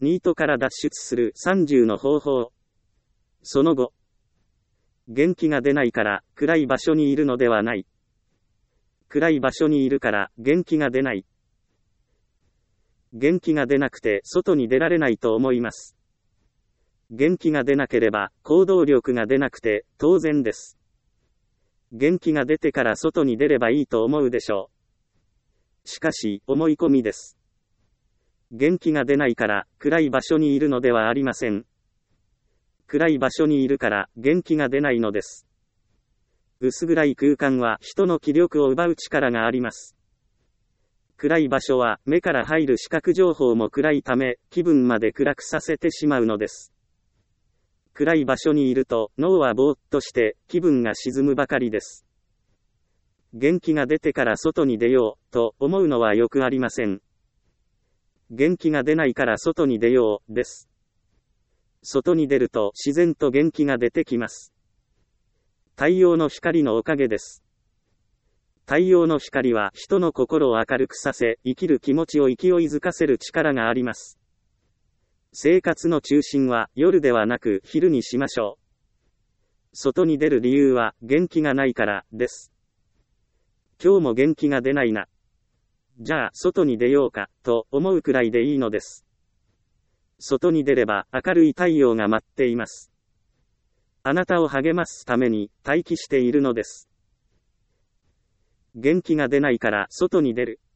ニートから脱出する30の方法。その後。元気が出ないから暗い場所にいるのではない。暗い場所にいるから元気が出ない。元気が出なくて外に出られないと思います。元気が出なければ行動力が出なくて当然です。元気が出てから外に出ればいいと思うでしょう。しかし、思い込みです。元気が出ないから暗い場所にいるのではありません。暗い場所にいるから元気が出ないのです。薄暗い空間は人の気力を奪う力があります。暗い場所は目から入る視覚情報も暗いため、気分まで暗くさせてしまうのです。暗い場所にいると脳はぼーっとして気分が沈むばかりです。元気が出てから外に出ようと思うのはよくありません。元気が出ないから外に出ようです。外に出ると自然と元気が出てきます。太陽の光のおかげです。太陽の光は人の心を明るくさせ、生きる気持ちを勢いづかせる力があります。生活の中心は夜ではなく昼にしましょう。外に出る理由は元気がないからです。今日も元気が出ないな。じゃあ外に出ようかと思うくらいでいいのです。外に出れば明るい太陽が待っています。あなたを励ますために待機しているのです。元気が出ないから外に出る。